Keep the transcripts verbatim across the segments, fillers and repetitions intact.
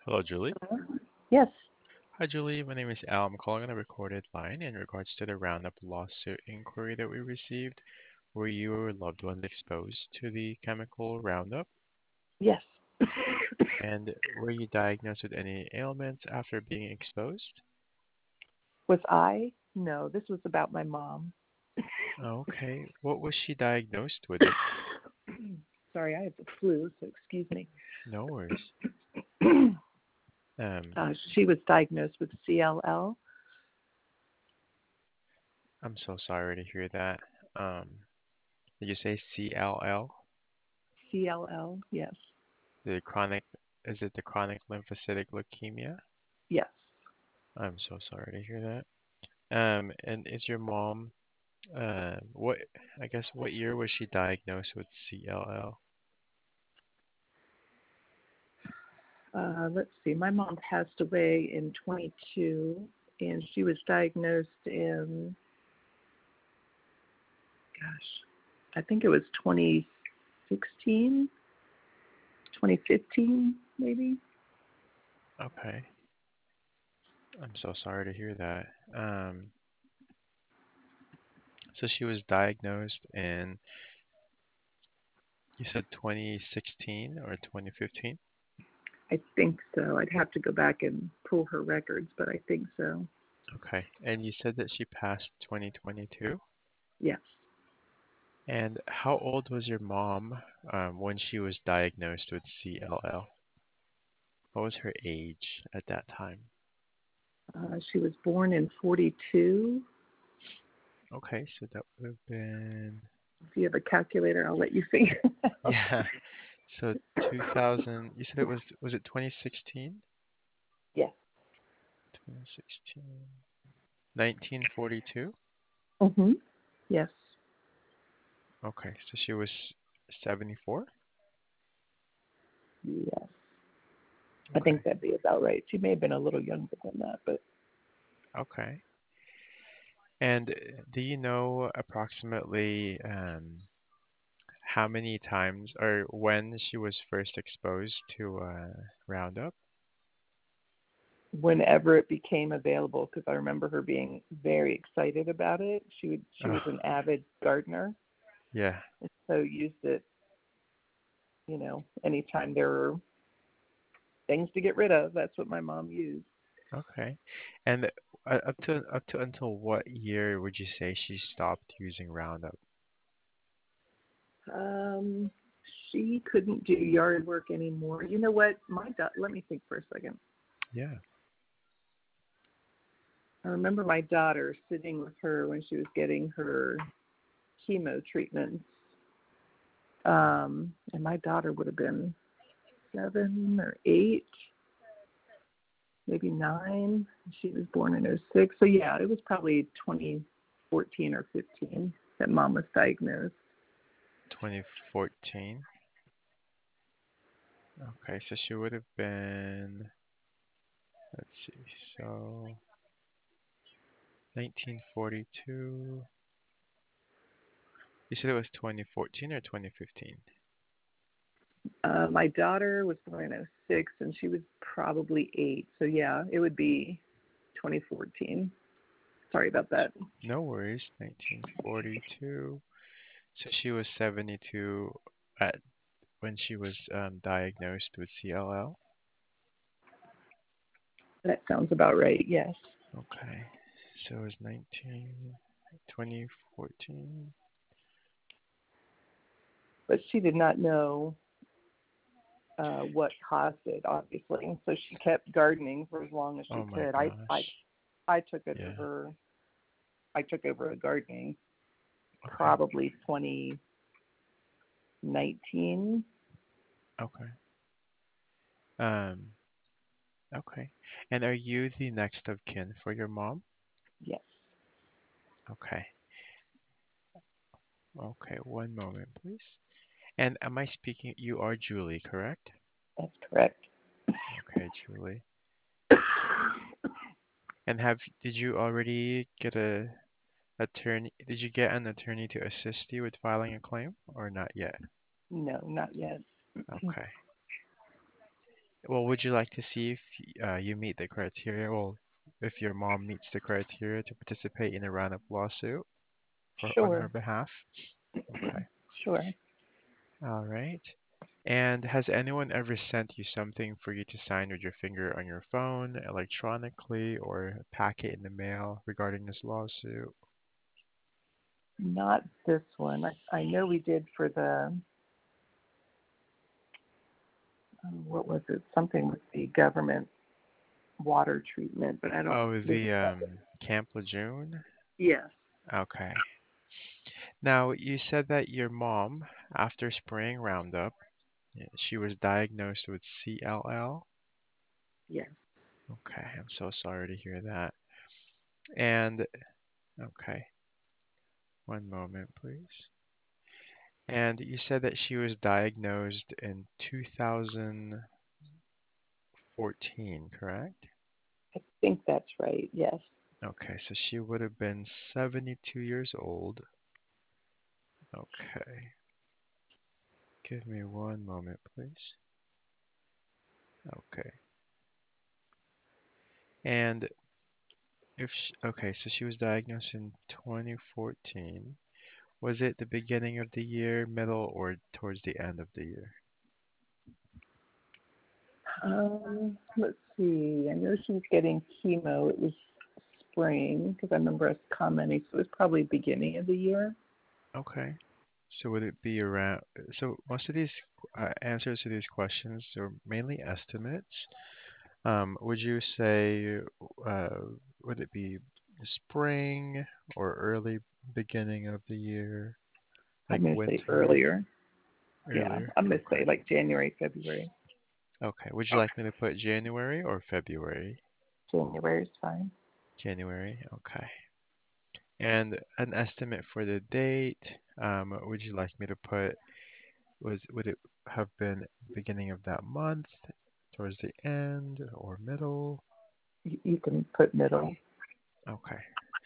Hello, Julie. Hello? Yes, Hi, Julie. My name is Al. I'm calling on a recorded line in regards to the Roundup lawsuit inquiry that we received. Were you or loved ones exposed to the chemical Roundup? yes. And were you diagnosed with any ailments after being exposed? Was I? No, this was about my mom. Okay. What was she diagnosed with? It? Sorry, I have the flu, so excuse me. No worries. Um, uh, she was diagnosed with C L L. I'm so sorry to hear that. Um, did you say C L L? C L L, yes, The chronic, is it the chronic lymphocytic leukemia? yes. I'm so sorry to hear that. Um, and is your mom, uh, what, I guess, what year was she diagnosed with C L L? Uh, let's see, my mom passed away in twenty-two, and she was diagnosed in, gosh, I think it was twenty sixteen, twenty fifteen, maybe. Okay. I'm so sorry to hear that. Um, so she was diagnosed in, you said twenty sixteen or twenty fifteen? I think so. I'd have to go back and pull her records, but I think so. Okay. And you said that she passed twenty twenty-two? Yes. And how old was your mom um, when she was diagnosed with C L L? What was her age at that time? Uh, she was born in forty-two. Okay, so that would have been, If you have a calculator, I'll let you figure it out. yeah. So two thousand, you said it was, was it twenty sixteen? Yes. twenty sixteen. nineteen forty-two? Mm-hmm. Yes. Okay, so she was seventy-four? Yes. I Okay, think that'd be about right. She may have been a little younger than that, but okay. And uh, do you know approximately um, how many times or when she was first exposed to uh, Roundup? whenever it became available, because I remember her being very excited about it. She would. She Oh, was an avid gardener, yeah, and so used it. You know, anytime there were things to get rid of, that's what my mom used. okay. And uh, up to up to until what year would you say she stopped using Roundup? Um, she couldn't do yard work anymore. You know what? My da- let me think for a second. Yeah. I remember my daughter sitting with her when she was getting her chemo treatments. Um, and my daughter would have been seven or eight, maybe nine. She was born in oh six. So, yeah, it was probably twenty fourteen or fifteen that mom was diagnosed. twenty fourteen. Okay, so she would have been, let's see, so nineteen forty-two. You said it was twenty fourteen or twenty fifteen? Uh, my daughter was born in oh six, and she was probably eight. So, yeah, it would be twenty fourteen. Sorry about that. No worries, nineteen forty-two. So she was seventy-two at when she was um, diagnosed with C L L. That sounds about right, yes. Okay, so it was nineteen, twenty fourteen. But she did not know uh, what caused it, obviously. So she kept gardening for as long as she Oh my could. I, I, gosh. I took it Yeah. over. I took over the gardening Okay. probably twenty nineteen. Okay. Um. Okay. And are you the next of kin for your mom? Yes, Okay. Okay. One moment, please. And am I speaking? You are Julie, correct? that's correct. Okay, Julie. And have did you already get a attorney? Did you get an attorney to assist you with filing a claim or not yet? No, not yet. Okay. Well, would you like to see if uh, you meet the criteria? Well, if your mom meets the criteria to participate in a roundup lawsuit for on her Sure. behalf? Okay. Sure. All right. And has anyone ever sent you something for you to sign with your finger on your phone, electronically, or a packet in the mail regarding this lawsuit? Not this one. I, I know we did for the, um, what was it? Something with the government water treatment, but I don't. Oh, This, the um, Camp Lejeune? yes. Okay. Now, you said that your mom, after spraying Roundup, yeah, she was diagnosed with C L L. Yes. Okay, I'm so sorry to hear that. And, okay, one moment, please. And you said that she was diagnosed in two thousand fourteen, correct? I think that's right. Yes. Okay, so she would have been seventy-two years old. Okay, give me one moment, please. Okay. And if she, okay, so she was diagnosed in twenty fourteen. Was it the beginning of the year, middle, or towards the end of the year? Um, let's see. I know she was getting chemo. It was spring because I remember us commenting. So it was probably beginning of the year. Okay. So would it be around, so most of these uh, answers to these questions are mainly estimates. Um, would you say, uh, would it be spring or early beginning of the year, I'm like going to say winter, earlier. Yeah, earlier? I'm going to Okay. say like January, February. Okay. Would you like me to put January or February? January is fine. January. Okay. And an estimate for the date, um, would you like me to put, was would it have been beginning of that month, towards the end, or middle? You, you can put middle. Okay.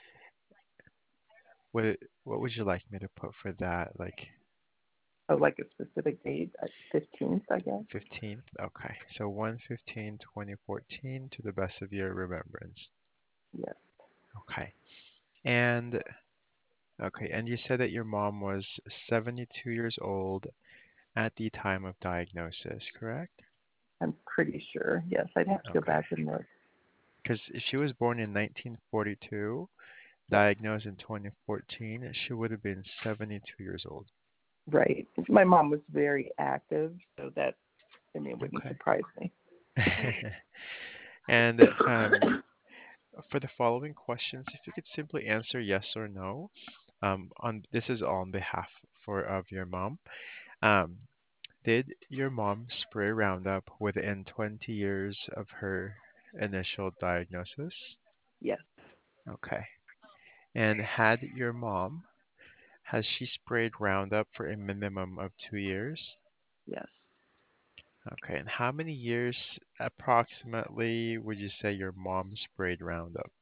Would it, what would you like me to put for that? Like Oh, like a specific date, uh, fifteenth, I guess. fifteenth? Okay. So one fifteen twenty fourteen to the best of your remembrance. Yes. Okay. And okay, and you said that your mom was seventy-two years old at the time of diagnosis, correct? I'm pretty sure. Yes, I'd have to go Okay. back and look. Because if she was born in nineteen forty-two, Yes. diagnosed in twenty fourteen, she would have been seventy-two years old. Right. My mom was very active, so that, I mean, it wouldn't Okay. surprise me. And um, for the following questions, if you could simply answer yes or no, um, on this is on behalf for of your mom. Um, did your mom spray Roundup within twenty years of her initial diagnosis? Yes. Okay. And had your mom, has she sprayed Roundup for a minimum of two years? Yes. Okay. And how many years approximately would you say your mom sprayed Roundup?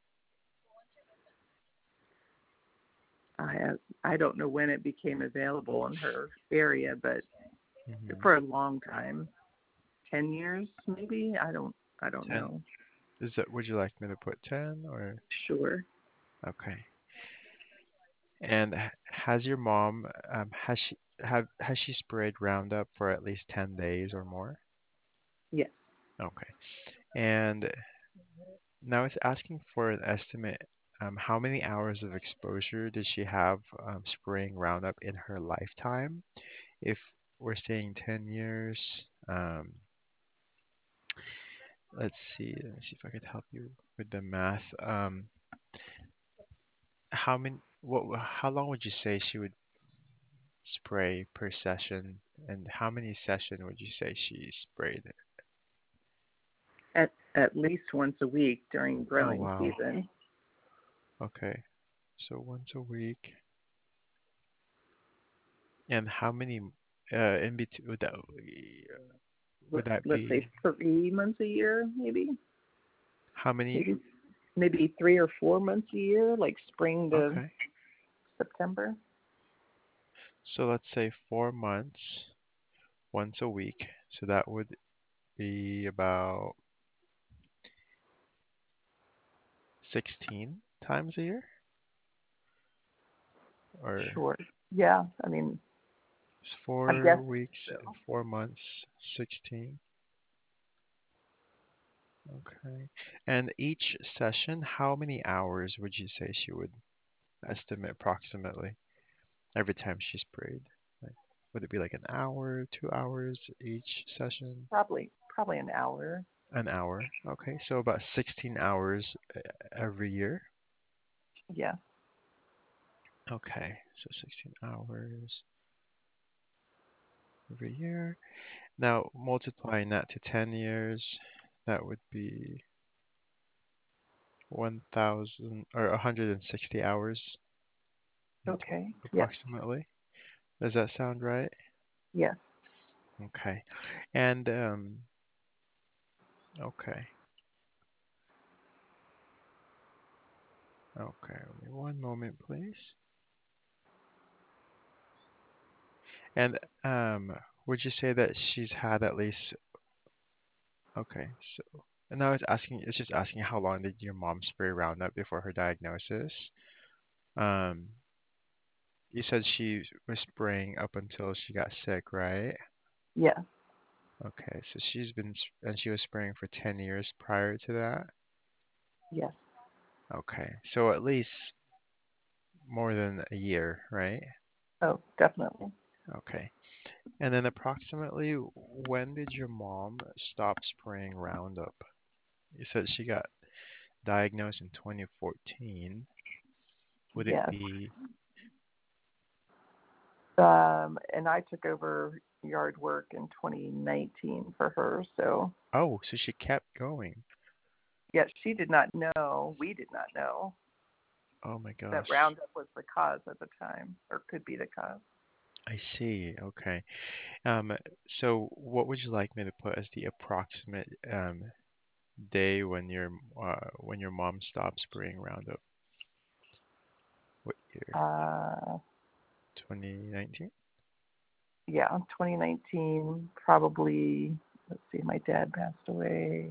I have, I don't know when it became available in her area, but Hmm. for a long time, ten years maybe. I don't. I don't ten. know. Is that, would you like me to put ten or? Sure. Okay. And h- has your mom, um, has she have has she sprayed Roundup for at least ten days or more? Yes. Okay. And now it's asking for an estimate. Um, how many hours of exposure did she have um, spraying Roundup in her lifetime? If we're saying ten years, um, let's see. Let me see if I could help you with the math. Um, how many? What? How long would you say she would spray per session, and how many session would you say she sprayed? At at least once a week during Oh growing wow. season. Okay. So once a week. And how many uh in between would that would Let, that let's say be? three months a year, maybe. How many? Maybe maybe three or four months a year, like spring to Okay. September. So let's say four months, once a week. So that would be about sixteen times a year, or Sure. Yeah. I mean, I'm four guessing weeks and so. four months, sixteen. Okay. And each session, how many hours would you say she would estimate approximately every time she sprayed? Like, would it be like an hour, two hours each session? Probably, probably an hour. An hour. Okay, so about sixteen hours uh, every year. Yeah. Okay, so sixteen hours every year. Now, multiplying that to ten years, that would be one thousand or one hundred sixty hours in total, Okay. Yes. approximately. Does that sound right? Yes. Okay. And um okay. Okay. Give me one moment, please. And um would you say that she's had at least okay, so and now it's asking it's just asking how long did your mom spray Roundup before her diagnosis? Um you said she was spraying up until she got sick, right? Yes. Okay, so she's been s- and she was spraying for ten years prior to that. Yes. Okay, so at least more than a year, right? Oh, definitely. Okay. And then approximately when did your mom stop spraying Roundup? You said she got diagnosed in twenty fourteen. Would it Yes. be, Um, and I took over yard work in twenty nineteen for her. So, oh, so she kept going. yes, she did not know, we did not know Oh my that gosh. Roundup was the cause at the time, or could be the cause. I see. Okay. Um, so what would you like me to put as the approximate um day when your uh when your mom stopped spraying Roundup? What year? Uh, twenty nineteen? yeah, twenty nineteen, probably, let's see, my dad passed away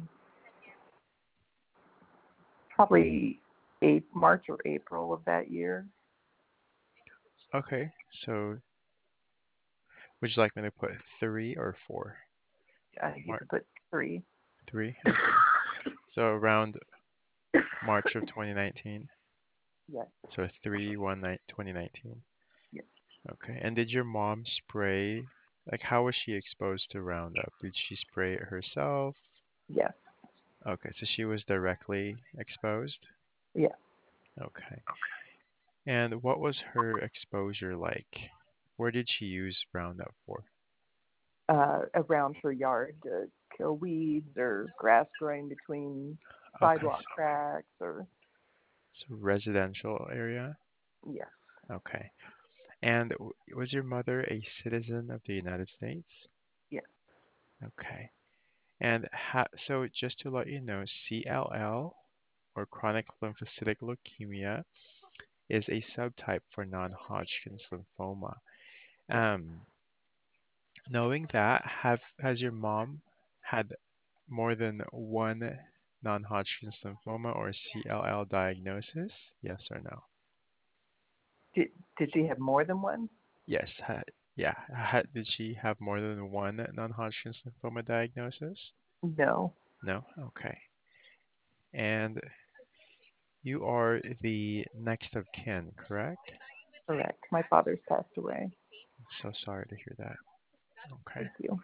probably eight, March or April of that year. Okay. So would you like me to put three or four? Uh, you Mar could put three. Three? Okay. So around March of twenty nineteen. Yes, So three one nine twenty nineteen. yes, Okay. And did your mom spray? Like, how was she exposed to Roundup? Did she spray it herself? yes, Okay, so she was directly exposed? yes. Okay. And what was her exposure like? Where did she use Roundup for? Uh, around her yard to kill weeds or grass growing between Okay, sidewalk cracks or, so residential area? yes, Okay. And w- was your mother a citizen of the United States? yes. Okay. And ha so just to let you know, C L L or chronic lymphocytic leukemia is a subtype for non-Hodgkin's lymphoma. Um, knowing that, have has your mom had more than one non-Hodgkin's lymphoma or C L L diagnosis? Yes or no? Did, did she have more than one? Yes. Ha, yeah. Ha, did she have more than one non-Hodgkin's lymphoma diagnosis? No, No? Okay. And you are the next of kin, correct? correct. My father's passed away. So sorry to hear that. Okay. Thank you.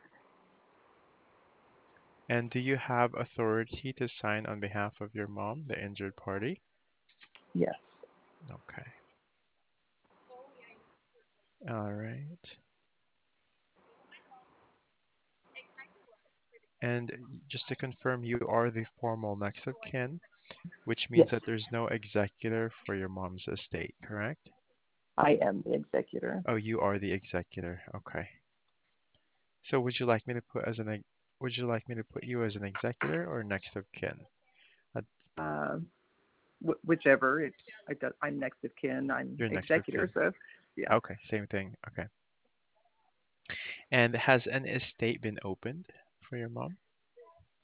And do you have authority to sign on behalf of your mom, the injured party? Yes. Okay. All right. And just to confirm, you are the formal next of kin, which means Yes. that there's no executor for your mom's estate, correct? I am the executor. Oh, you are the executor. Okay. So would you like me to put as an ex- would you like me to put you as an executor or next of kin? Uh, Um, wh- whichever. It's, I do, I'm next of kin. I'm you're next of executor, kin. so yeah. Okay, same thing. Okay. And has an estate been opened for your mom?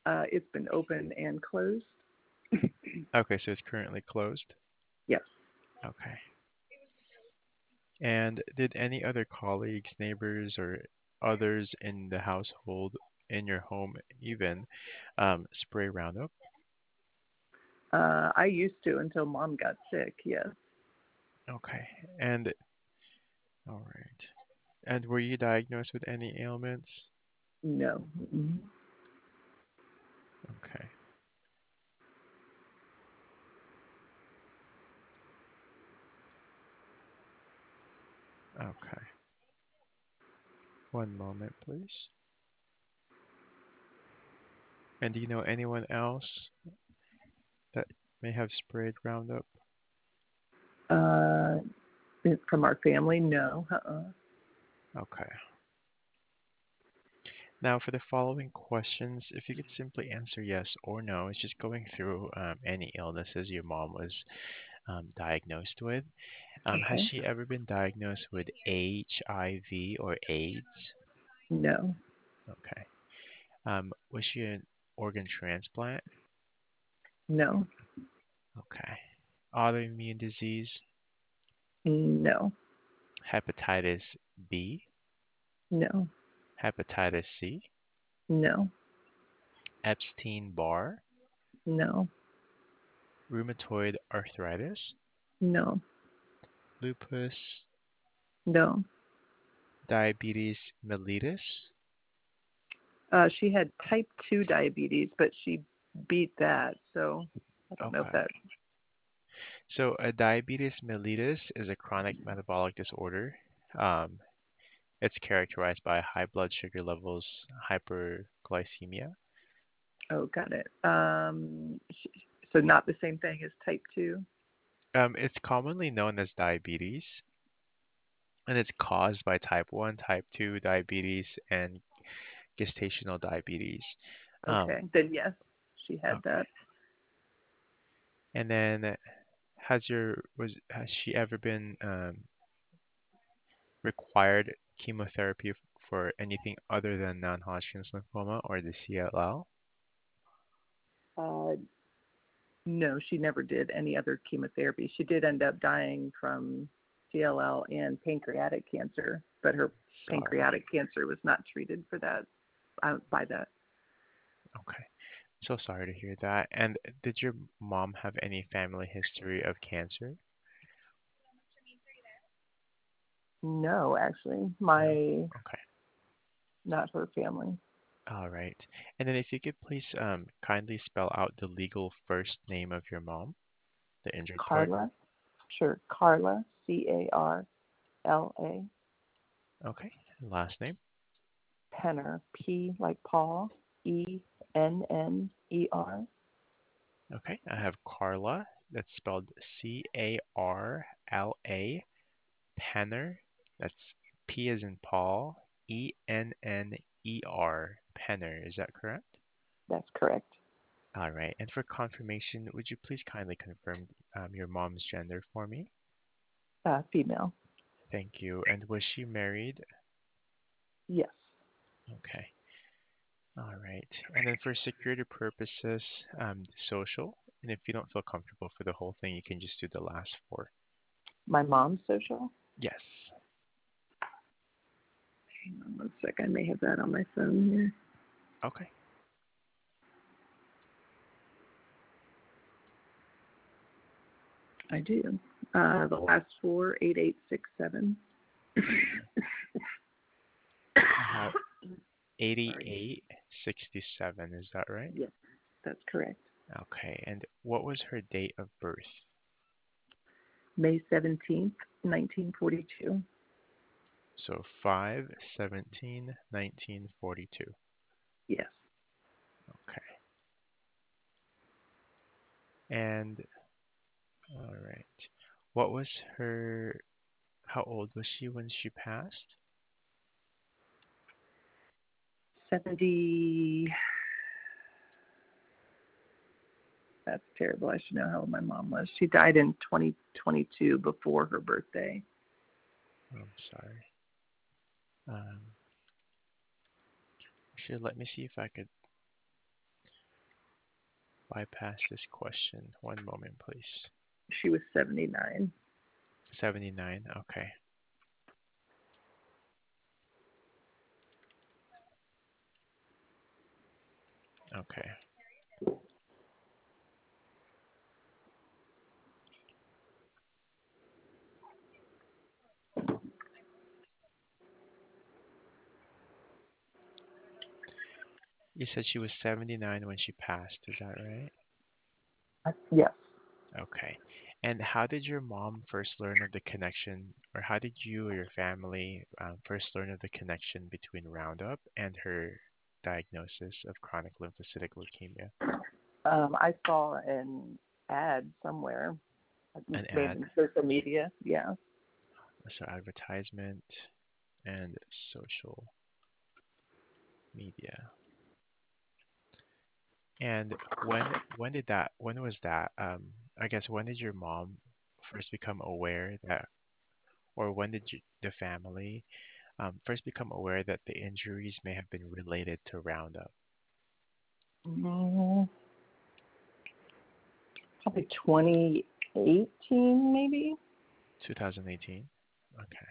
Uh, it's been open and closed. Okay, so it's currently closed. Yes. Okay. And did any other colleagues, neighbors, or others in the household, in your home even, um, spray Roundup? Uh, I used to until mom got sick. Yes. Okay. And all right. And were you diagnosed with any ailments? No. Mhm. Okay. Okay. One moment, please. And do you know anyone else that may have sprayed Roundup? Uh, from our family, no. Uh-uh. Okay. Now, for the following questions, if you could simply answer yes or no, it's just going through um, any illnesses your mom was um, diagnosed with. Um, has Okay. she ever been diagnosed with H I V or AIDS? No. Okay. Um, was she an organ transplant? No. Okay. Autoimmune disease, No. hepatitis B, No. hepatitis C, No. Epstein-Barr, No. rheumatoid arthritis, No. lupus, No. diabetes mellitus. Uh, she had type two diabetes, but she beat that. So I don't know if Okay. that. So a diabetes mellitus is a chronic metabolic disorder. Um, it's characterized by high blood sugar levels, hyperglycemia. Oh, got it. Um, sh- so not the same thing as type two. Um, it's commonly known as diabetes, and it's caused by type one, type two diabetes, and gestational diabetes. Um, Okay. Then yes, she had okay. that. And then has your was has she ever been um, required chemotherapy f- for anything other than non-Hodgkin's lymphoma or the C L L? Uh, no, she never did any other chemotherapy. She did end up dying from C L L and pancreatic cancer, but her Sorry. pancreatic cancer was not treated for that uh, by that. Okay. So sorry to hear that. And did your mom have any family history of cancer? No, actually, No. my Okay. not her family. All right. And then if you could please um, kindly spell out the legal first name of your mom, the injured partner. Carla, sure, Carla, C A R L A, Okay. Last name. Penner, P like Paul, E N N E R. Okay. I have Carla. That's spelled C A R L A. Penner. That's P as in Paul, E N N E R. Penner. Is that correct? That's correct. All right. And for confirmation, would you please kindly confirm um, your mom's gender for me? Uh, female. Thank you. And was she married? Yes. Okay. All right. And then for security purposes, um, social. And if you don't feel comfortable for the whole thing, you can just do the last four. My mom's social. Yes. Hang on one sec. I may have that on my phone here. Okay. I do. Uh, the last four, eight eight six seven. I have Sorry. eighty-eight sixty-seven. Is that right? Yes, that's correct. Okay. And what was her date of birth? May seventeenth, nineteen forty-two. So five seventeen nineteen forty-two. Yes. Okay. And all right. What was her, how old was she when she passed? seventy. That's terrible. I should know how old my mom was. She died in twenty twenty-two before her birthday. Oh, I'm sorry. Um, Actually, let me see if I could. bypass this question. One moment, please. She was seventy-nine. seventy-nine. Okay. Okay. You said she was seventy-nine when she passed. Is that right? Uh, Yes. Okay. And how did your mom first learn of the connection, or how did you or your family um, first learn of the connection between Roundup and her diagnosis of chronic lymphocytic leukemia? Um, I saw an ad somewhere, An maybe ad, in social media. Yeah. so advertisement and social media. And when when did that, when was that? Um, I guess when did your mom first become aware that, or when did you, the family um, first become aware that the injuries may have been related to Roundup? Mm, probably twenty eighteen, maybe. twenty eighteen? Okay.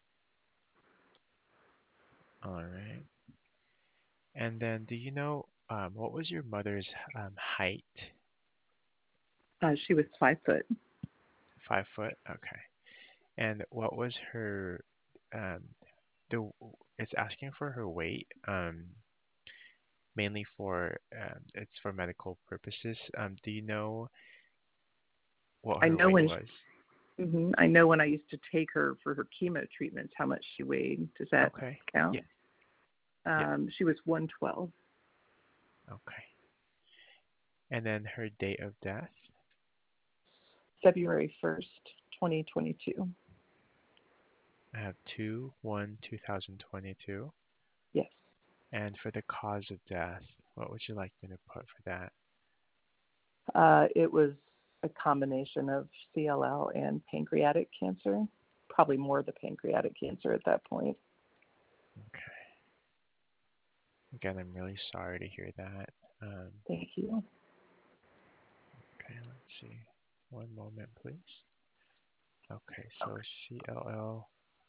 All right. And then do you know um, what was your mother's um, height? Uh, she was five foot. Five foot? Okay. And what was her, um, the, it's asking for her weight, um, mainly for, um, it's for medical purposes. Um, do you know what I her know weight when was? hmm I know when I used to take her for her chemo treatments, how much she weighed. Does that Okay. count? Yeah. Yeah. Um, she was one twelve. Okay. And then her date of death? February first, twenty twenty-two. I have two one two thousand twenty-two. Yes. And for the cause of death, what would you like me to put for that? Uh, it was a combination of C L L and pancreatic cancer. Probably more the pancreatic cancer at that point. Okay. Again, I'm really sorry to hear that. Um, Thank you. okay, let's see. One moment, please. Okay, so C L L.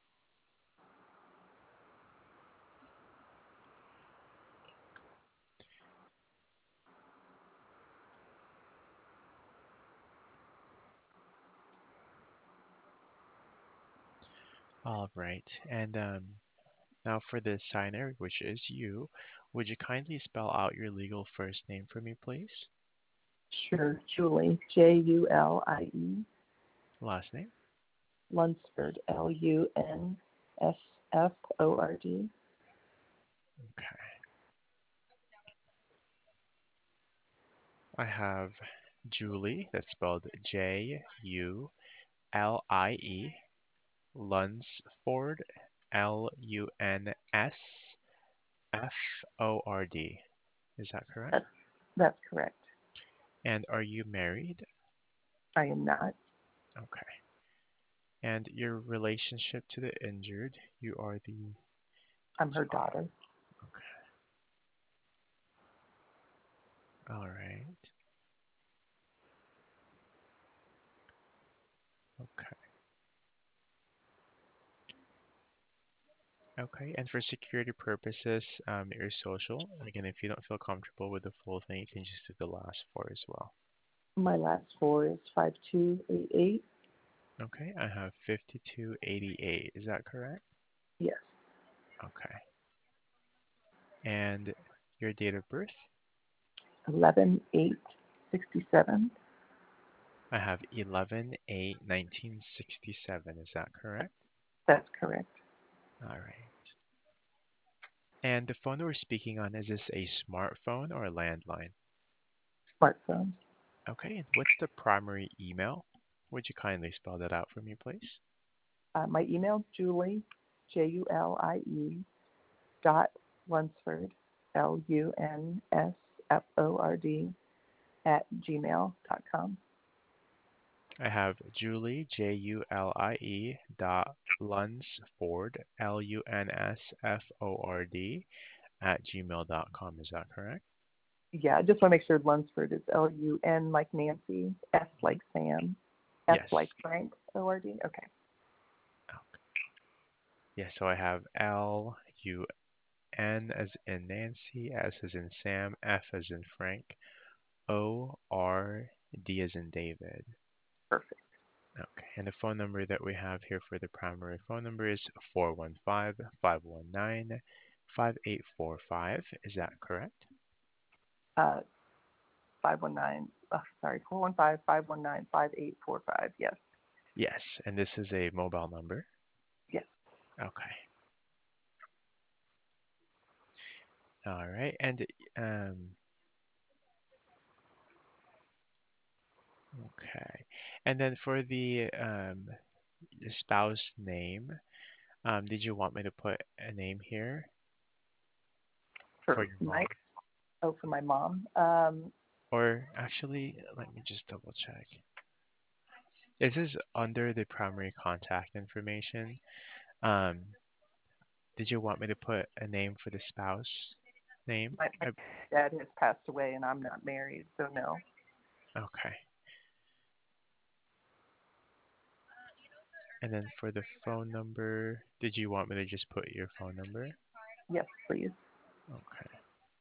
All right. And um, now for the signer, which is you, would you kindly spell out your legal first name for me, please? Sure. Julie, J U L I E. Last name? Lunsford, L U N S F O R D. Okay. I have Julie, that's spelled J U L I E, Lunsford, L U N S F O R D. Is that correct? That's, that's correct. And are you married? I am not. Okay. And your relationship to the injured, you are the, I'm her daughter. okay. All right. Okay. Okay. And for security purposes, um, your social, again, if you don't feel comfortable with the full thing, you can just do the last four as well. My last four is five two eight eight. Okay. I have fifty-two eighty-eight. Is that correct? Yes. Okay. And your date of birth? Eleven eight sixty seven. I have eleven eight nineteen sixty-seven. Is that correct? That's correct. All right. And the phone we're speaking on, is this a smartphone or a landline? Smartphone. Okay. And what's the primary email? Would you kindly spell that out for me, please? Uh, my email, Julie, J U L I E, dot Lunsford, L U N S F O R D, at gmail dot com. I have Julie, J U L I E dot Lunsford, L U N S F O R D, at gmail dot com. Is that correct? Yeah, I just want to make sure Lunsford is L U N like Nancy, S Mhm. like Sam, F Yes. like Frank, O R D. Okay, Okay. Yeah, so I have L U N as in Nancy, S as in Sam, F as in Frank, O R D as in David. perfect. Okay, and the phone number that we have here for the primary phone number is four one five, five one nine, five eight four five. Is that correct? Uh, five one nine. Uh, sorry, four one five five one nine five eight four five. Yes, Yes, and this is a mobile number. yes. Okay. All right. And um okay. And then for the um spouse name, um did you want me to put a name here for For your my mom? oh, for my mom. Um, Or actually, let me just double check. This is under the primary contact information. Um did you want me to put a name for the spouse name? my, my Uh, dad has passed away, and I'm not married, so no. Okay. And then for the phone number, did you want me to just put your phone number? Yes, please. Okay.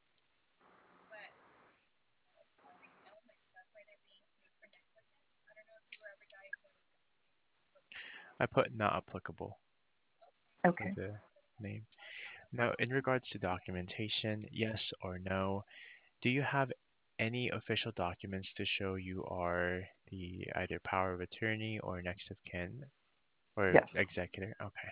I put not applicable for Okay. the name. Now, in regards to documentation, yes or no, do you have any official documents to show you are the either power of attorney or next of kin or Yes. executor? Okay.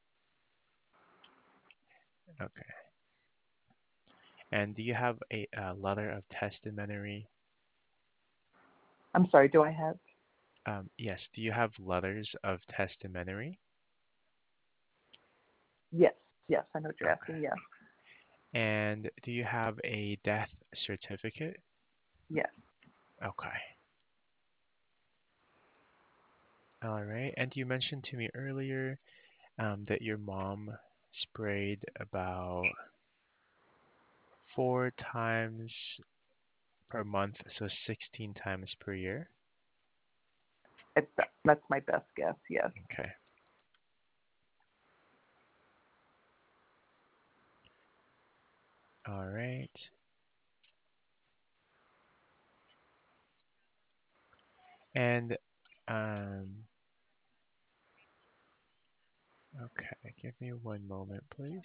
Okay. And do you have a, a letter of testamentary? I'm sorry. Do I have? Um, yes. Do you have letters of testamentary? Yes. Yes. I know what you're Okay. asking. Yes. And do you have a death certificate? Yes. Okay. All right. And you mentioned to me earlier um, that your mom sprayed about four times per month, so sixteen times per year. It's, that's my best guess. Yes. Okay. All right. And um, okay, give me one moment, please.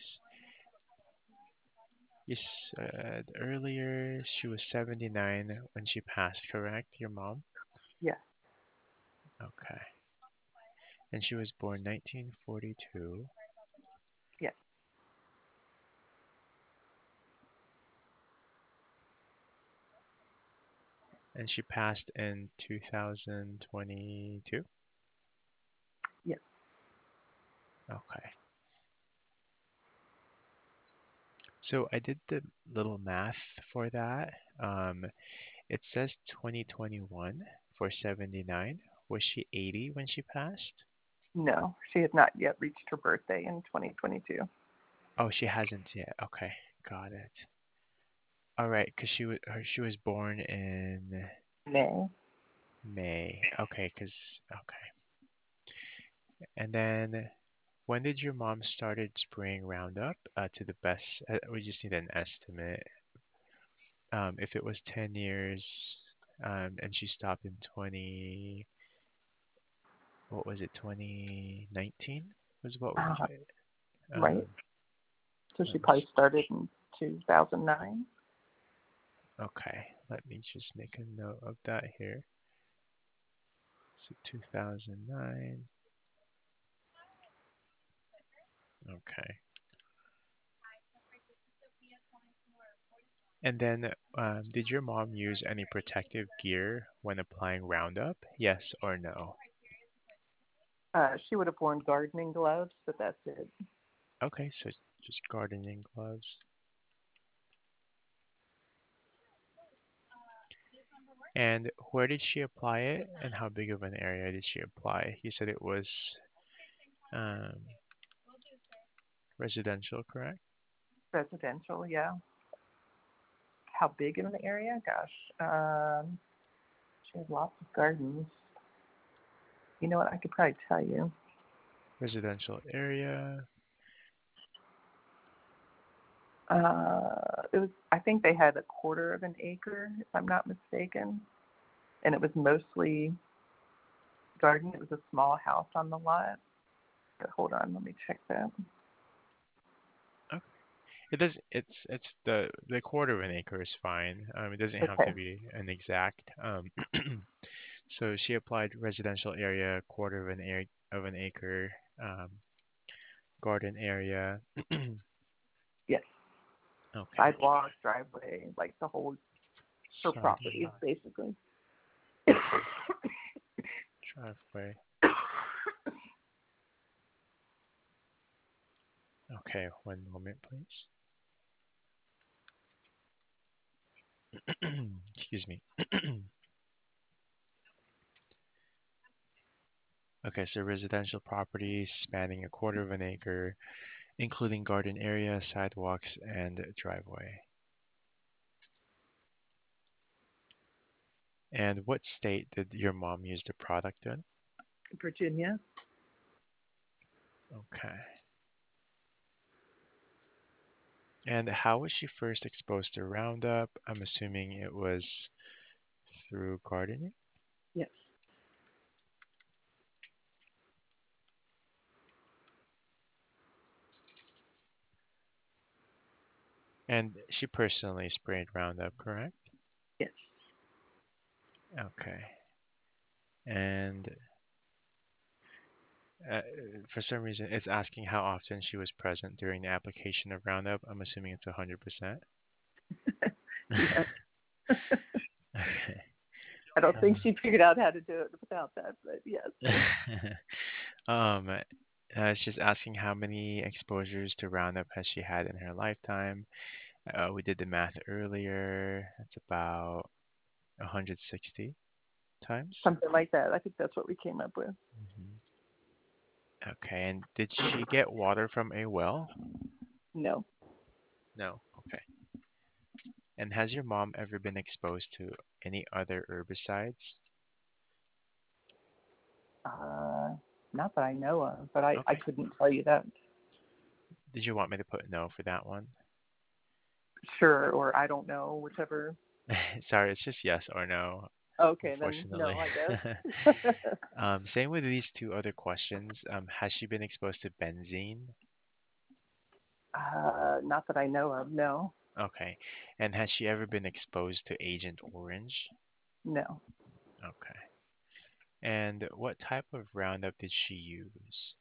You said earlier she was seventy-nine when she passed, correct? Your mom? Yes. Okay. And she was born nineteen forty-two. Yes. And she passed in two thousand twenty-two? Yes. Okay. So I did the little math for that. Um, it says twenty twenty-one for seventy-nine. Was she eighty when she passed? No, she had not yet reached her birthday in twenty twenty-two. Oh, she hasn't yet. Okay, got it. All right, because she was her, she was born in May. May. Okay, because okay. And then when did your mom started spraying Roundup? Uh, to the best, uh, we just need an estimate. Um, if it was ten years, um, and she stopped in twenty, what was it, twenty nineteen was what we, Uh, um, right. So let she me, probably started in two thousand nine. okay, let me just make a note of that here. So two thousand nine, okay. And then, um, did your mom use any protective gear when applying Roundup? Yes or no? Uh, she would have worn gardening gloves, but that's it. Okay, so just gardening gloves. And where did she apply it, and how big of an area did she apply? You said it was um, residential, correct? Residential, yeah. how big in the area? Gosh, um, she has lots of gardens. You know what? I could probably tell you. Residential area. Uh, it was. I think they had a quarter of an acre, if I'm not mistaken, and it was mostly garden. It was a small house on the lot. But hold on, let me check that. Okay. It does. It's it's the the quarter of an acre is fine. Um, it doesn't have to Okay. be an exact. Um, so she applied residential area, quarter of an acre of an acre, um, garden area. Yes. Okay. Sidewalk, driveway, like the whole her property, Sidewalk, basically. driveway. Okay, one moment, please. Excuse me. Okay, so residential property spanning a quarter of an acre, including garden area, sidewalks, and driveway. And what state did your mom use the product in? Virginia. Okay. And how was she first exposed to Roundup? I'm assuming it was through gardening. Yes. And she personally sprayed Roundup, correct? Yes. Okay. And uh, for some reason, it's asking how often she was present during the application of Roundup. I'm assuming it's one hundred percent. Yes. Okay. I don't think Uh, she figured out how to do it without that, but yes. um, uh, it's just asking how many exposures to Roundup has she had in her lifetime. Uh, we did the math earlier. It's about one hundred sixty times. Something like that. I think that's what we came up with. Hmm. Okay, and did she get water from a well? No. No. Okay. And has your mom ever been exposed to any other herbicides? Uh, not that I know of, but I, I Okay. couldn't tell you that. Did you want me to put no for that one? Sure, or I don't know, whichever. Sorry, it's just yes or no, Okay, then unfortunately. no, I guess. Um, same with these two other questions. Um, has she been exposed to benzene? uh, not that I know of. No. Okay. And has she ever been exposed to Agent Orange? No. Okay. And what type of Roundup did she use?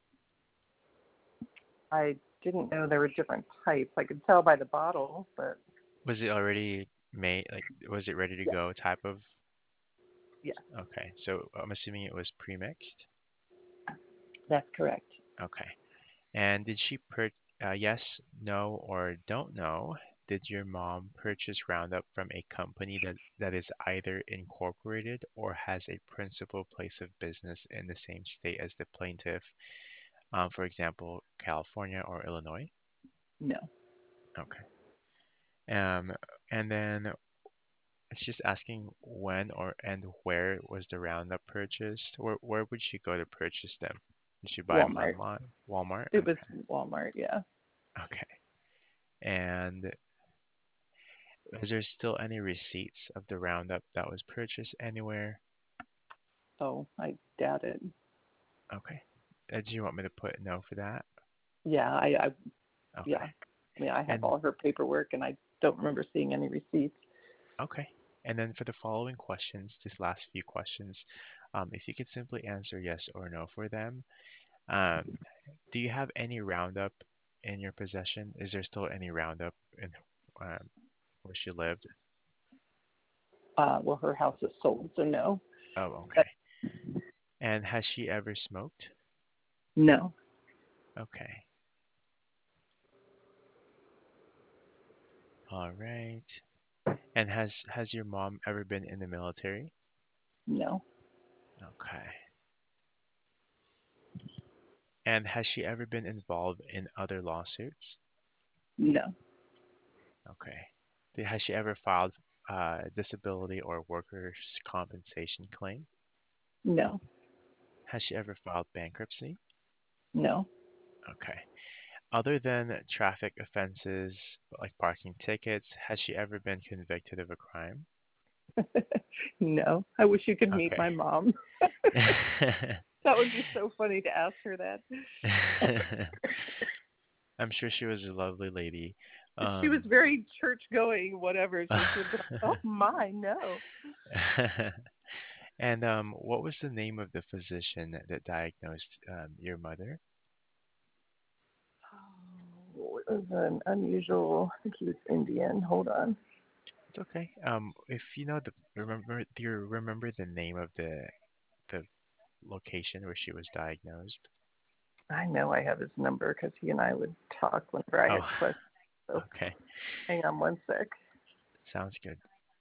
I didn't know there were different types. I could tell by the bottle, but Was it already made, like, was it ready to yeah, go type of? yeah, Okay. So I'm assuming it was premixed? that's correct. Okay. And did she per uh, yes, no, or don't know, did your mom purchase Roundup from a company that, that is either incorporated or has a principal place of business in the same state as the plaintiff, um, for example, California or Illinois? No. Okay. Um, and then it's just asking when or and where was the Roundup purchased? Where where would she go to purchase them? Did she buy them Walmart. online? Walmart? It was Okay. Walmart, yeah. Okay. And is there still any receipts of the Roundup that was purchased anywhere? Oh, I doubt it. Okay. Uh, do you want me to put no for that? Yeah, I, I Okay. yeah. I mean, I have And all her paperwork, and I don't remember seeing any receipts. okay. And then for the following questions, these last few questions, um, if you could simply answer yes or no for them. Um, do you have any Roundup in your possession? Is there still any Roundup in um, where she lived? Uh, well, her house is sold, so no. Oh, But okay. And has she ever smoked? no, Okay. All right. And has has your mom ever been in the military? no, Okay. And has she ever been involved in other lawsuits? no. Okay. Did- Has she ever filed uh, disability or workers' compensation claim? No, Has she ever filed bankruptcy? no, Okay. Other than traffic offenses like parking tickets, has she ever been convicted of a crime? no. I wish you could meet Okay. my mom. That would be so funny to ask her that. I'm sure she was a lovely lady. She was Um, very church going, whatever. So she would be like, "Oh my, no." and um, what was the name of the physician that diagnosed um, your mother? Oh, it was an unusual. I think he was Indian. Hold on. It's okay. Um, if you know the remember, do you remember the name of the the location where she was diagnosed? I know I have his number because he and I would talk whenever I Oh, had questions. So okay. hang on one sec. Sounds good.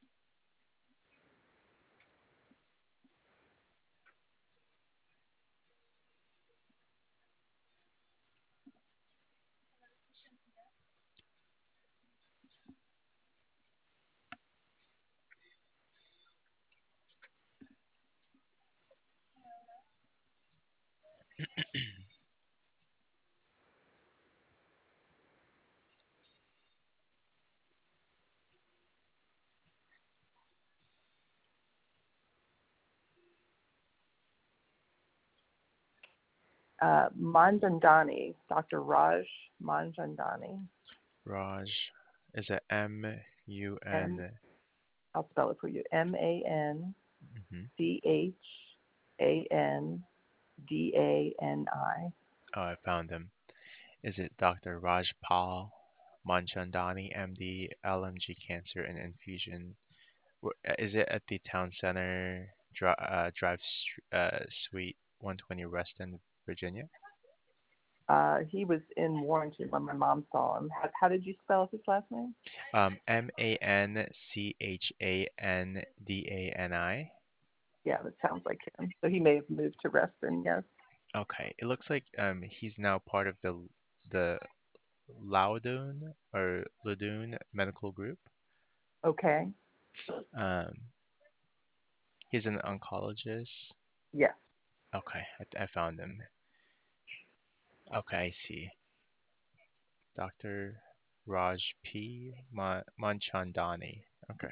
Uh, Manjandani, Doctor Raj Manjandani. Raj, is it M U M. N? I'll spell it for you. M A N Mm-hmm. C H A N D A N I. Oh, I found him. Is it Doctor Rajpal Manchandani, M D, L M G Cancer and Infusion? Wh- uh, Is it at the Town Center dri uh, Drive Str- uh, Suite one twenty Reston, Virginia? Uh, he was in Warrington when my mom saw him. How, how did you spell his last name? Um, M A N C H A N D A N I. Yeah, that sounds like him. So he may have moved to Reston, yes. Okay, it looks like um he's now part of the the Loudoun or Loudoun Medical Group. Okay. Um, he's an oncologist. Yes. Okay, I, I found him. Okay, I see. Doctor Raj P. Ma Manchandani. Okay,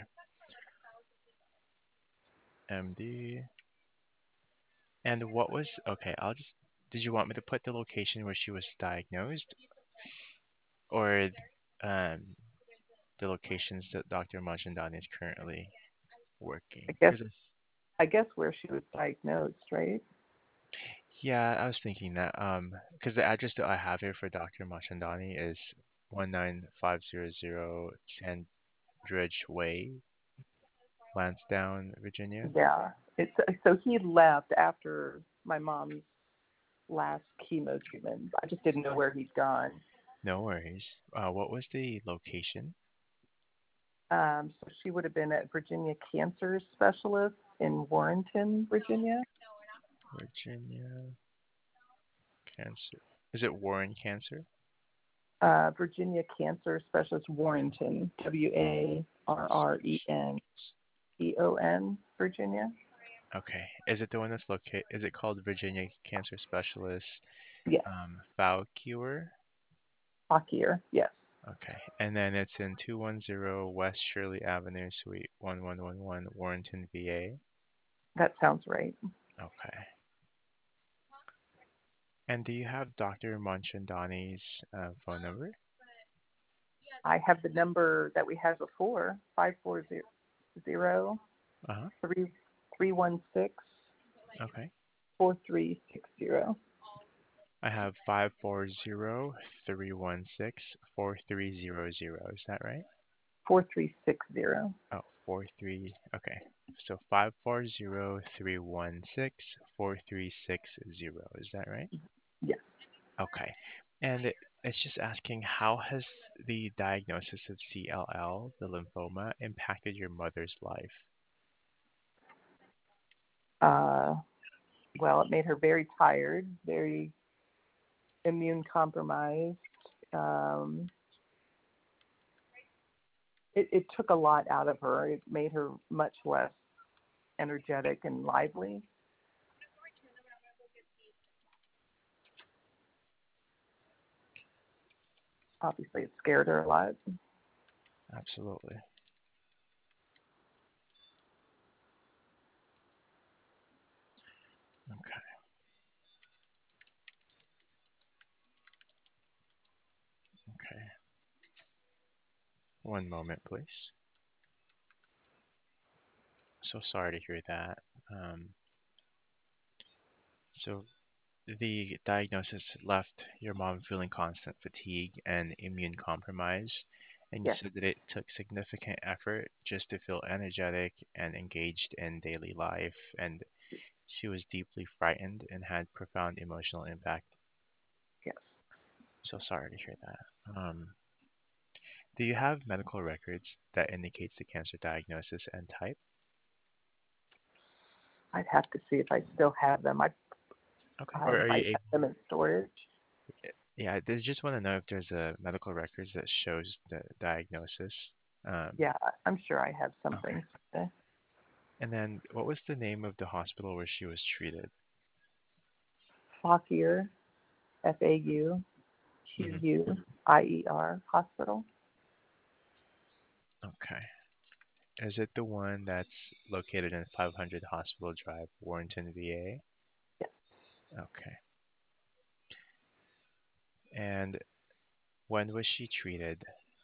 M D. And what was, okay, I'll just, did you want me to put the location where she was diagnosed or um, the locations that Doctor Manchandani is currently I working? guess Because, I guess where she was diagnosed, right? yeah, I was thinking that, um, because the address that I have here for Doctor Manchandani is one nine five zero zero Sandridge Way, Lansdowne, Virginia. Yeah. It's so he left after my mom's last chemo treatment. I just didn't know where he'd gone. No worries. Uh, what was the location? Um, so she would have been at Virginia Cancer Specialist in Warrenton, Virginia. Virginia Cancer. Is it Warren Cancer? Uh, Virginia Cancer Specialist Warrenton, W A R R E N T O N, Virginia. Okay. Is it the one that's located? Is it called Virginia Cancer Specialist Yes, um, Fauquier? Fauquier. Yes, Okay. And then it's in two one zero West Shirley Avenue, Suite one one one one, Warrenton, V A. that sounds right. Okay. And do you have Doctor Monchandani's uh, phone number? I have the number that we had before, five four zero Uh-huh. three three one six Okay. four three six zero. I have five four zero three one six four three zero zero. Is that right? Four three six zero. Oh, four three. Okay. So five four zero three one six four three six zero. Is that right? Yes. Okay. And it, it's just asking how has the diagnosis of C L L, the lymphoma, impacted your mother's life? Uh, well, it made her very tired, very immune compromised. Um, it, it took a lot out of her. It made her much less energetic and lively. Obviously, it scared her a lot. Absolutely. Okay. Okay. One moment, please. So sorry to hear that. Um, so the diagnosis left your mom feeling constant fatigue and immune compromise, and you Yes, said that it took significant effort just to feel energetic and engaged in daily life, and she was deeply frightened and had profound emotional impact. yes. So sorry to hear that. Um, do you have medical records that indicates the cancer diagnosis and type? I'd have to see if I still have them. I Okay. I Or are might you have able? them in storage. Yeah, I did just want to know if there's a medical records that shows the diagnosis. Um, Yeah, I'm sure I have okay. something. And then what was the name of the hospital where she was treated? Fauquier, F A U Q Hmm. U I E R Hospital. Okay. Is it the one that's located in five hundred Hospital Drive, Warrenton, V A? Yes. Okay. And when was she treated?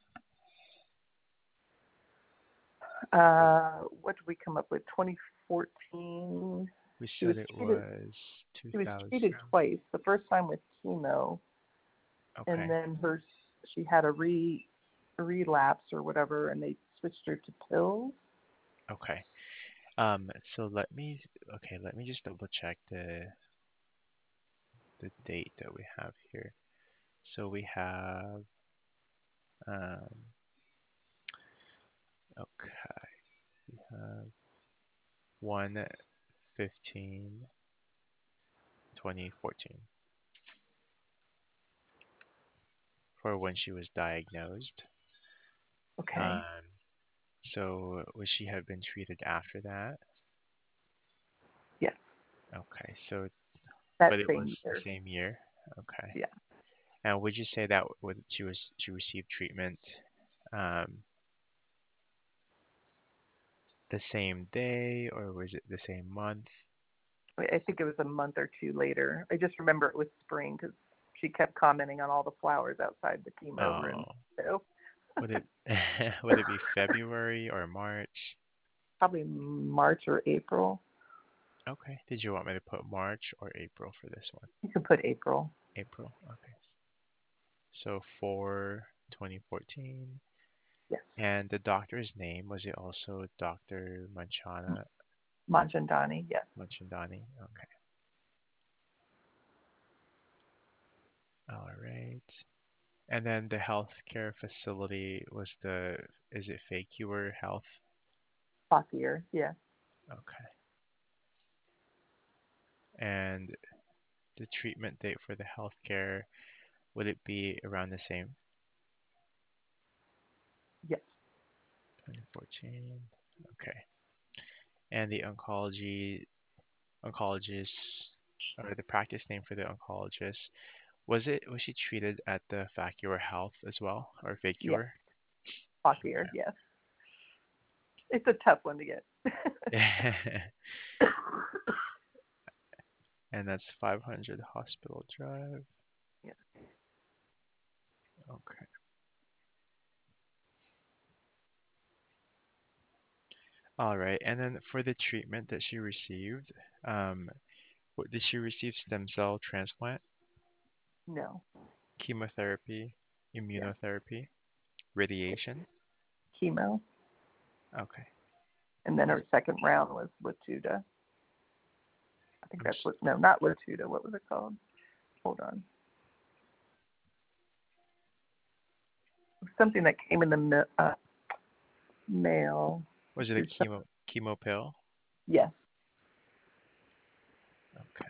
Uh, what did we come up with? twenty fourteen. We She was said it treated. was She was two thousand. treated twice. The first time with chemo, and Okay. then her she had a re a relapse or whatever, and they switched her to pills. Okay. Um, so let me, okay, let me just double check the the date that we have here. So we have, um, okay, we have one fifteen twenty fourteen for when she was diagnosed. Okay. Um, so would she have been treated after that? Yes. Okay, so That but it was same the year. same year. Okay. Yeah. And would you say that would she was she received treatment um, the same day or was it the same month? I think it was a month or two later. I just remember it was spring because she kept commenting on all the flowers outside the chemo room. Oh, So would it would it be February or March? probably March or April. Okay. Did you want me to put March or April for this one? You can put April. April. Okay. So for twenty fourteen. Yes. And the doctor's name, was it also Doctor Manchana Manjandani. Yes. Manchandani? Okay. All right. And then the healthcare facility was the, is it Facure Health? Fauquier. Yes. Okay. And the treatment date for the healthcare, would it be around the same? Yes. twenty fourteen. Okay. And the oncology oncologist or the practice name for the oncologist, was it was she treated at the Facure Health as well or Yes. Facure? Fauquier. Yes. It's a tough one to get. Okay. And that's five hundred Hospital Drive. Yes. Okay. All right. And then for the treatment that she received, um, what, did she receive stem cell transplant, No. chemotherapy, Yes. immunotherapy, radiation? Chemo. Okay. And then her second round was Latuda. I think that's Which what, no, not Latuda. What was it called? Hold on. Something that came in the ma- uh, mail. was it a There's some, chemo chemo pill? yes. Okay.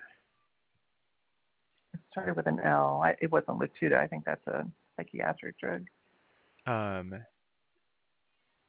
It started with an L. I, it wasn't Latuda. I think that's a psychiatric drug. Um,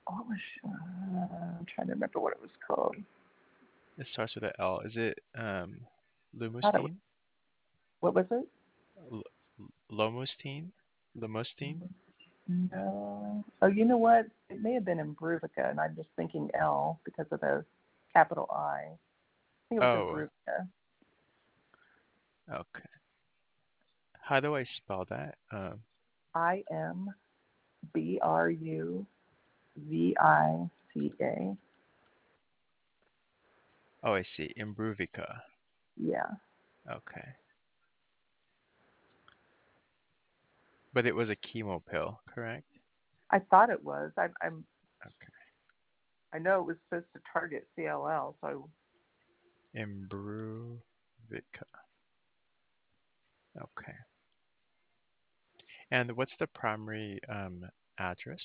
what was uh, I'm trying to remember what it was called. It starts with an L. Is it um, I thought it was, Lumustine? what was it? L- Lomustine? Lomustine? No. Oh, you know what? It may have been Imbruvica, and I'm just thinking L because of the capital I. I think it was Oh, Imbruvica. okay. How do I spell that? Um, I M B R U V I C A. oh, I see. Imbruvica. Yeah. Okay. But it was a chemo pill, correct? I thought it was. I, I'm. Okay. I know it was supposed to target C L L, so Imbruvica. Okay. And what's the primary um, address?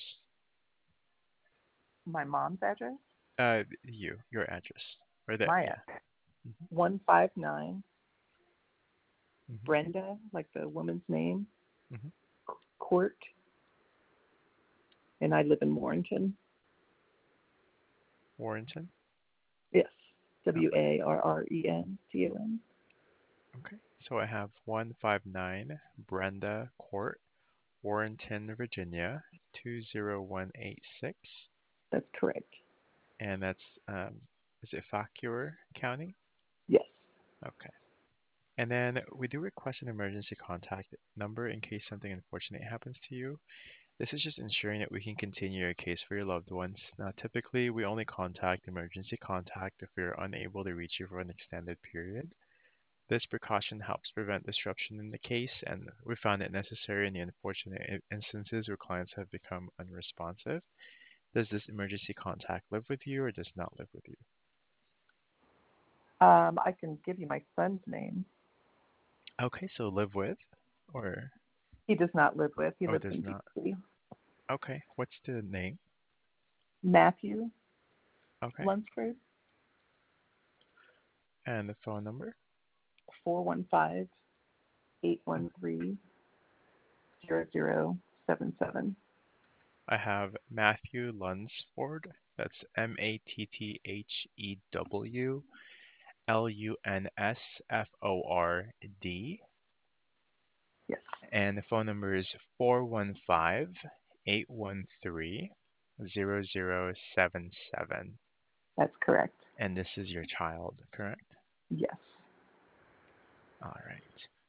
my mom's address, Uh, you, your address, or that? my Yeah. address, hmm one five nine hmm Brenda, like the woman's name, hmm Court, and I live in Warrenton. Warrenton. Yes, W Okay. A R R E N T O N. Okay. So I have one five nine Brenda Court, Warrenton, Virginia, two zero one eight six, That's correct. and that's um, is it Fauquier County? Yes. Okay. And then we do request an emergency contact number in case something unfortunate happens to you. This is just ensuring that we can continue your case for your loved ones. Now, typically, we only contact emergency contact if we are unable to reach you for an extended period. This precaution helps prevent disruption in the case, and we found it necessary in the unfortunate i- instances where clients have become unresponsive. Does this emergency contact live with you or does not live with you? Um, I can give you my son's name. Okay, so live with or He does not live with. He or lives does in not? D C. Okay, what's the name? Matthew Okay, Lunsford, and the phone number? four one five, eight one three, zero zero seven seven. I have Matthew Lunsford. That's M A T T H E W L U N S F O R D. Yes, And the phone number is four one five, eight one three, zero zero seven seven. that's correct. And this is your child, correct? Yes. All right.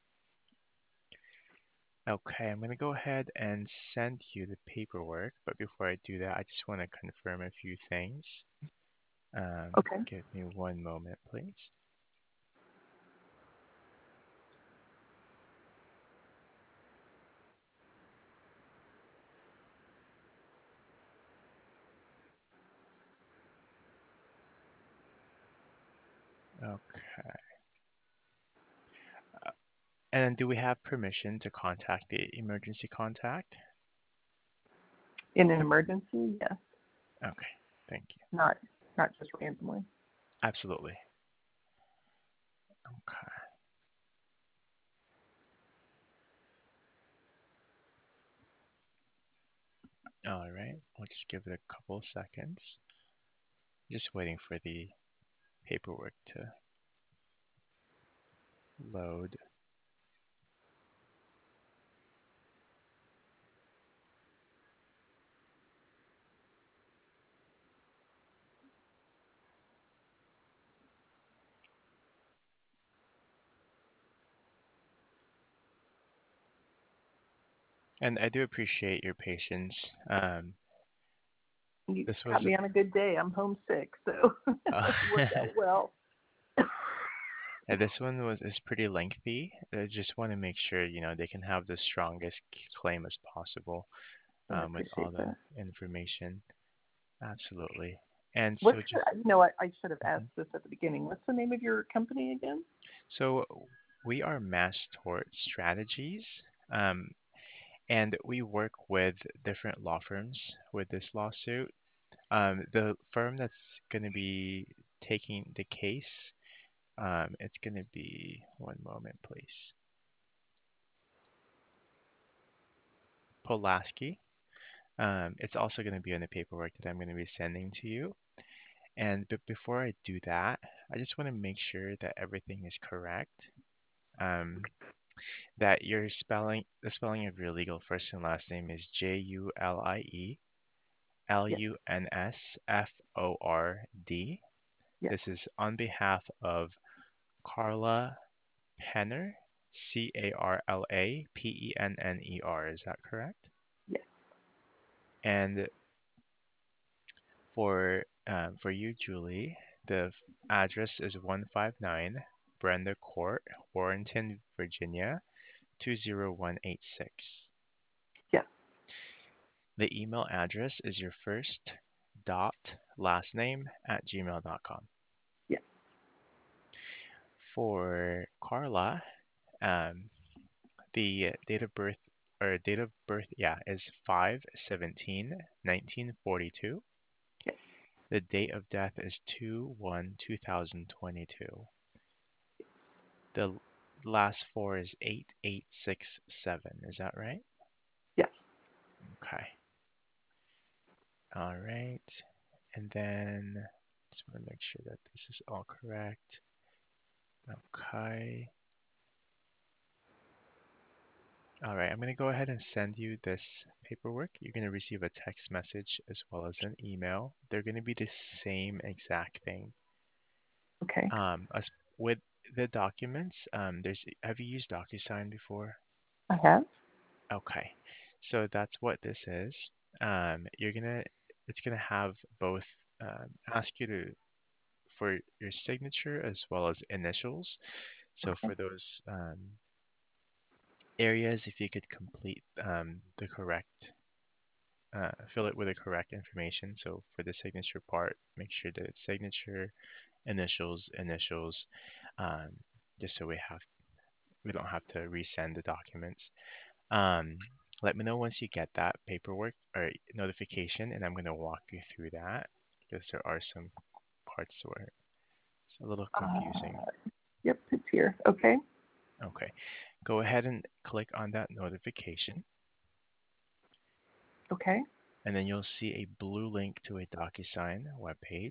Okay, I'm going to go ahead and send you the paperwork. But before I do that, I just want to confirm a few things. Um, Okay. give me one moment, please. Okay. Uh, And do we have permission to contact the emergency contact? In an emergency, yes. Okay, thank you. Not not just randomly. Absolutely. Okay. All right. We'll just give it a couple seconds. Just waiting for the paperwork to load. And I do appreciate your patience. Um, You this was got me on a good day. I'm homesick, so uh, it worked out well. Uh, this one was is pretty lengthy. I just want to make sure, you know, they can have the strongest c- claim as possible I um, with all appreciate the that. information. Absolutely. And What's so the, just you know what? I should have asked mhm. this at the beginning. What's the name of your company again? So we are Mass Tort Strategies, um, and we work with different law firms with this lawsuit. Um, the firm that's going to be taking the case, um, it's going to be one moment, please. Pulaski. Um, it's also going to be on the paperwork that I'm going to be sending to you. And but before I do that, I just want to make sure that everything is correct. Um, that your spelling, the spelling of your legal first and last name is J U L I E L Yes. U N S F O R D. Yes. This is on behalf of Carla Penner, C A R L A P E N N E R. Is that correct? Yes. And for um, for you, Julie, the address is one five nine Brenda Court, Warrenton, Virginia, two zero one eight six. Yes. The email address is your first dot last name at gmail dot com. Yes. For Carla, um, the date of birth or date of birth, yeah, is five seventeen nineteen forty-two. Yes. The date of death is two one two thousand twenty-two. The last four is eight eight six seven. Is that right? Yes. Okay. All right. And then just want to make sure that this is all correct. Okay. All right. I'm going to go ahead and send you this paperwork. You're going to receive a text message as well as an email. They're going to be the same exact thing. Okay. Um, as with the documents, um, there's have you used DocuSign before? I have. Okay. So that's what this is. Um, you're gonna it's gonna have both um, ask you to for your signature as well as initials. So Okay. for those um, areas, if you could complete um, the correct, uh, fill it with the correct information. So for the signature part, make sure that it's signature, initials, initials, um, just so we have we don't have to resend the documents. Um, let me know once you get that paperwork or notification, and I'm going to walk you through that because there are some parts where it's a little confusing. Uh, yep, it's here. Okay. Okay, go ahead and click on that notification, Okay. and then you'll see a blue link to a DocuSign webpage.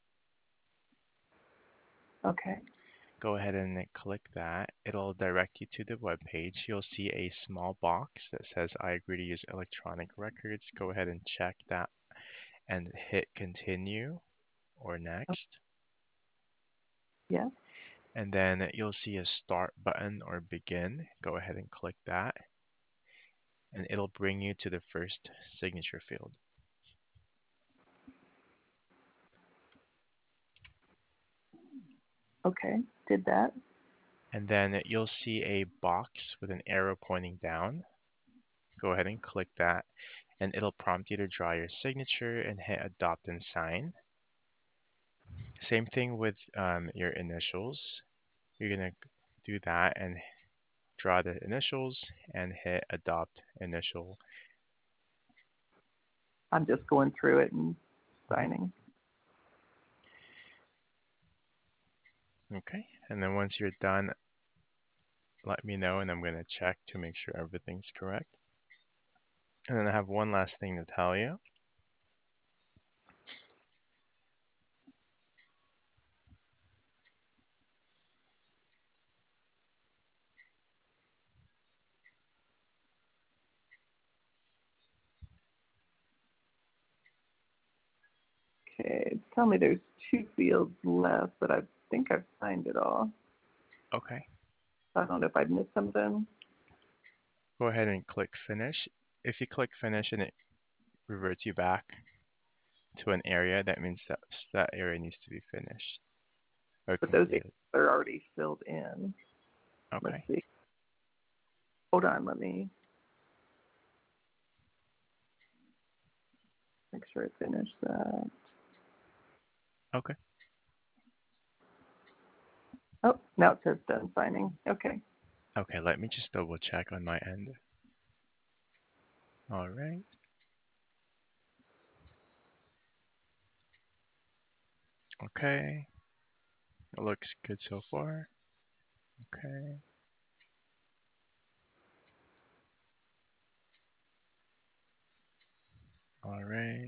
Okay. Go ahead and click that. It'll direct you to the webpage. You'll see a small box that says I agree to use electronic records. Go ahead and check that and hit continue or Oh, next. yes. And then you'll see a start button or begin. Go ahead and click that, and it'll bring you to the first signature field. Okay. Did that. And then you'll see a box with an arrow pointing down. Go ahead and click that, and it'll prompt you to draw your signature and hit adopt and sign. Same thing with um, your initials. You're going to do that and draw the initials and hit adopt initial. I'm just going through it and Mhm. signing. Okay, and then once you're done, let me know and I'm going to check to make sure everything's correct. And then I have one last thing to tell you. Okay. Tell me there's two fields left, but I think I've signed it all. Okay, I don't know if I've missed something. go ahead and click finish. If you click finish and it reverts you back to an area, that means that that area needs to be finished or But those completed. are already filled in. Let's Okay, see. Hold on. Let me make sure I finish that. okay, Oh, now it says done signing. Okay. okay. Let me just double check on my end. All right. Okay, it looks good so far. Okay. All right.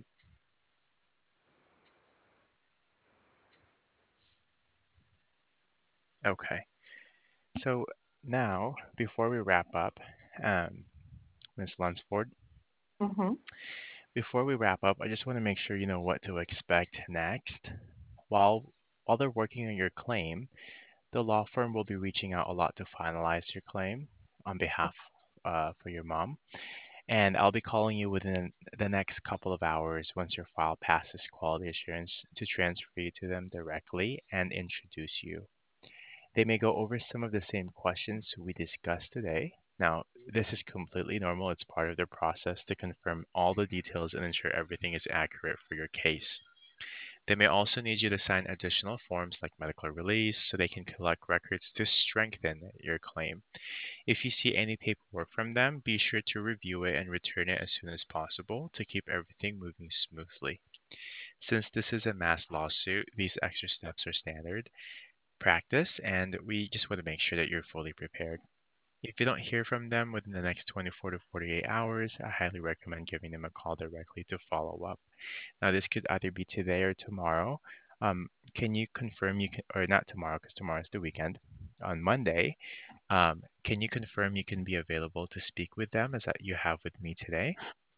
Okay. So now, before we wrap up, um, Miss Lunsford, Mm-hmm. before we wrap up, I just want to make sure you know what to expect next. While while they're working on your claim, the law firm will be reaching out a lot to finalize your claim on behalf uh, for your mom. And I'll be calling you within the next couple of hours once your file passes quality assurance to transfer you to them directly and introduce you. They may go over some of the same questions we discussed today. Now, this is completely normal. It's part of their process to confirm all the details and ensure everything is accurate for your case. They may also need you to sign additional forms like medical release so they can collect records to strengthen your claim. If you see any paperwork from them, be sure to review it and return it as soon as possible to keep everything moving smoothly. Since this is a mass lawsuit, these extra steps are standard practice, and we just want to make sure that you're fully prepared. If you don't hear from them within the next twenty-four to forty-eight hours, I highly recommend giving them a call directly to follow up. Now, this could either be today or tomorrow. Um, can you confirm you can, or not tomorrow because tomorrow is the weekend, on Monday, um, can you confirm you can be available to speak with them as that you have with me today?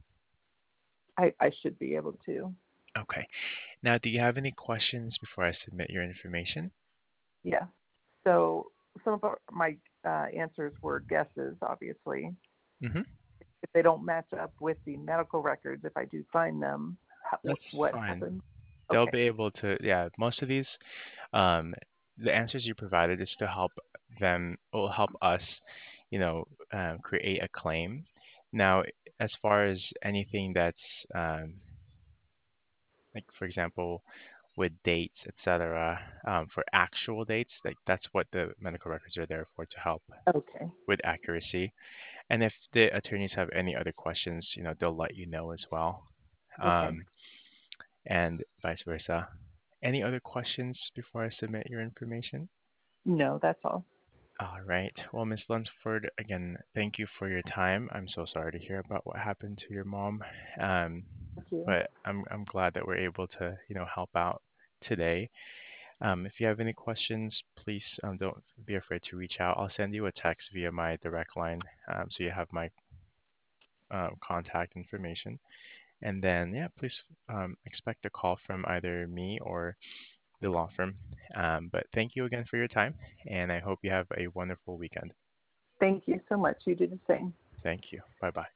I, I should be able to. Okay. Now, do you have any questions before I submit your information? Yeah. So some of our, my uh, answers were guesses, obviously. Mm-hmm. If they don't match up with the medical records, if I do find them, how, That's what fine. happens? They'll Okay. be able to, yeah, most of these, um, the answers you provided is to help them, will help us, you know, um, create a claim. Now, as far as anything that's, um, like for example, with dates, et cetera, um, for actual dates, like that's what the medical records are there for to help Okay. with accuracy. And if the attorneys have any other questions, you know, they'll let you know as well, Okay. um, and vice versa. Any other questions before I submit your information? No, that's all. All right. Well, Miss Lunsford, again, thank you for your time. I'm so sorry to hear about what happened to your mom, um, Thank you. but I'm I'm glad that we're able to, you know, help out today. Um, if you have any questions, please um, don't be afraid to reach out. I'll send you a text via my direct line, um, so you have my um, contact information. And then, yeah, please um, expect a call from either me or the law firm. Um, but thank you again for your time, and I hope you have a wonderful weekend. Thank you so much. You do the same. Thank you. Bye bye.